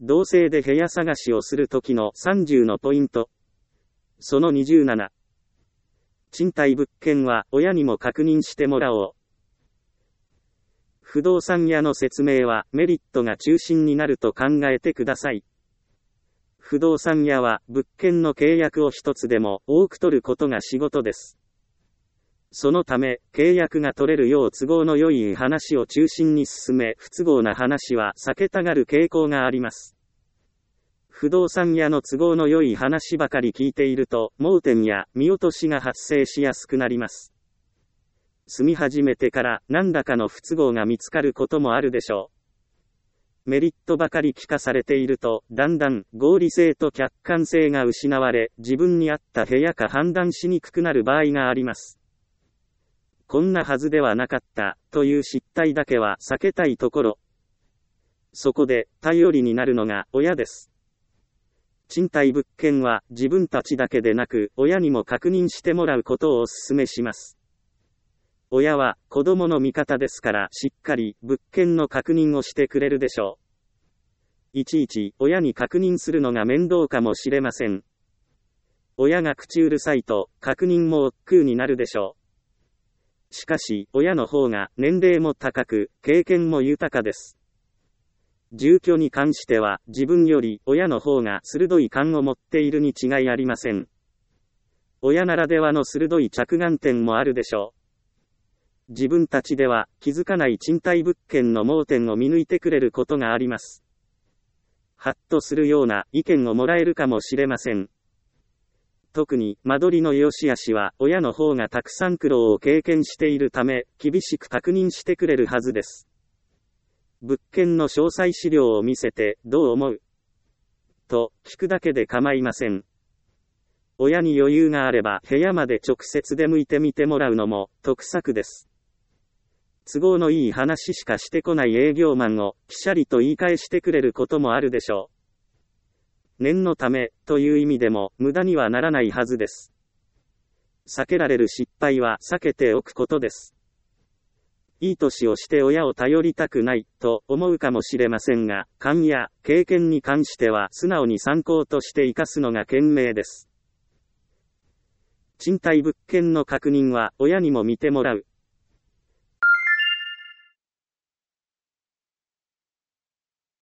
同棲で部屋探しをするときの30のポイント。その27。賃貸物件は親にも確認してもらおう。不動産屋の説明はメリットが中心になると考えてください。不動産屋は物件の契約を一つでも多く取ることが仕事です。そのため、契約が取れるよう都合の良い話を中心に進め、不都合な話は避けたがる傾向があります。不動産屋の都合の良い話ばかり聞いていると、盲点や見落としが発生しやすくなります。住み始めてから何らかの不都合が見つかることもあるでしょう。メリットばかり聞かされていると、だんだん合理性と客観性が失われ、自分に合った部屋か判断しにくくなる場合があります。こんなはずではなかった、という失態だけは避けたいところ。そこで、頼りになるのが親です。賃貸物件は自分たちだけでなく、親にも確認してもらうことをお勧めします。親は子供の味方ですからしっかり物件の確認をしてくれるでしょう。いちいち親に確認するのが面倒かもしれません。親が口うるさいと確認も億劫になるでしょう。しかし親の方が年齢も高く経験も豊かです。住居に関しては自分より親の方が鋭い勘を持っているに違いありません。親ならではの鋭い着眼点もあるでしょう。自分たちでは気づかない賃貸物件の盲点を見抜いてくれることがあります。ハッとするような意見をもらえるかもしれません。特に間取りの良し悪しは親の方がたくさん苦労を経験しているため厳しく確認してくれるはずです。物件の詳細資料を見せてどう思う？と聞くだけで構いません。親に余裕があれば部屋まで直接出向いてみてもらうのも得策です。都合のいい話しかしてこない営業マンをきしゃりと言い返してくれることもあるでしょう。念のためという意味でも無駄にはならないはずです。避けられる失敗は避けておくことです。いい年をして親を頼りたくないと思うかもしれませんが、勘や経験に関しては素直に参考として生かすのが賢明です。賃貸物件の確認は親にも見てもらう。